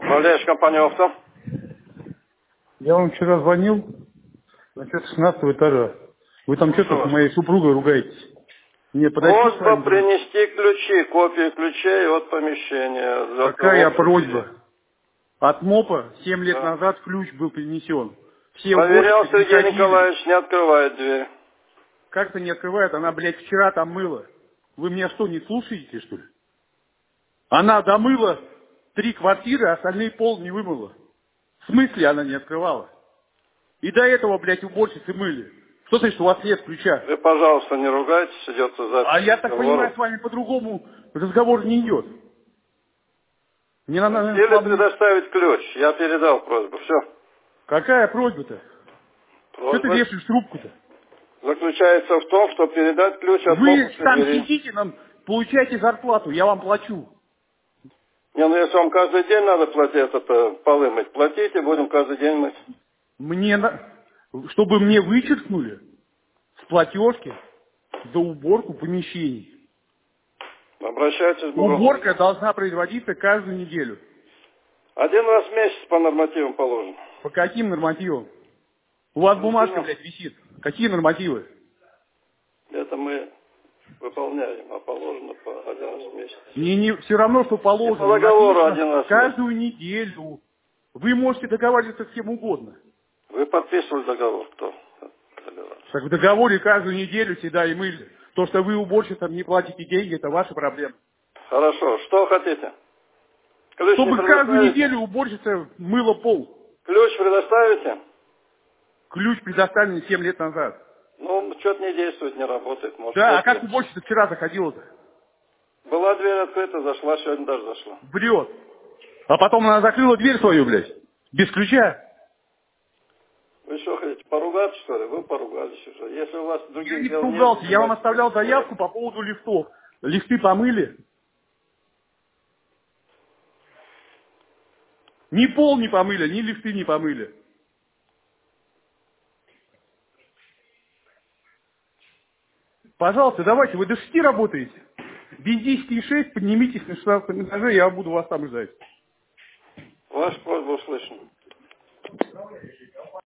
Управляешь компанию «Авто». Я вам вчера звонил насчет 16 этажа. Вы там что-то с Слушаю вас. моей супругой ругаетесь. Мне подойти с Просьба вами? принести ключи, копии ключей от помещения. За Какая того, просьба? От МОПа 7 лет да. назад ключ был принесен. Все Проверял, уборщицы Сергей приходили. Николаевич не открывает дверь. Как-то не открывает, она, блядь, вчера там мыла. Вы меня что, не слушаете, что ли? Она домыла 3 квартиры, а остальные пол не вымыла. В смысле она не открывала? И до этого, блядь, уборщицы мыли. Что значит, у вас нет ключа? Вы, пожалуйста, не ругайтесь, идет А запись я так понимаю, разговора. с вами по-другому разговор не идет. Мне надо, наверное, с Просили вами... предоставить ключ. Я передал просьбу. Все. Какая просьба-то? Что ты Просьба вешаешь трубку-то? заключается в том, что передать ключ от Вы мопусной там двери. сидите, нам получаете зарплату, я вам плачу. Не, ну если вам каждый день надо платить, это полы мыть, платите, будем каждый день мыть. Мне чтобы мне вычеркнули с платежки за уборку помещений. Обращайтесь в Уборка бухгалтерию. должна производиться каждую неделю. Один раз в месяц по нормативам положено. По каким нормативам? У вас бумажка, блядь, висит. Какие нормативы? Это мы выполняем, а положено по один раз в месяц. Мне не все равно, что И по положено. договору Написано один раз в месяц. каждую неделю. Вы можете договариваться с кем угодно. Вы подписывали договор, кто договаривался? Так в договоре каждую неделю всегда и мыли. То, что вы уборщицам не платите деньги, это ваша проблема. Хорошо, что хотите? Ключ не Чтобы каждую предоставите? неделю уборщица мыла пол. Ключ предоставите? Ключ предоставлен 7 лет назад. Ну, что-то не действует, не работает, может, Да, а как копия. уборщица вчера заходила-то? Была дверь открыта, зашла, сегодня даже зашла. Врет. А потом она закрыла дверь свою, блядь. Без ключа. Вы что хотите, поругаться, что ли? Вы поругались уже. Если у вас Я других не дел нет, испугался. Я вам занимайтесь оставлял своим заявку делом. по поводу лифтов. Лифты помыли. Ни пол не помыли, ни лифты не помыли. Пожалуйста, давайте, вы до 6 работаете. Без 10:06 поднимитесь на 16 этаже, я буду вас там ждать. Ваша просьба услышана.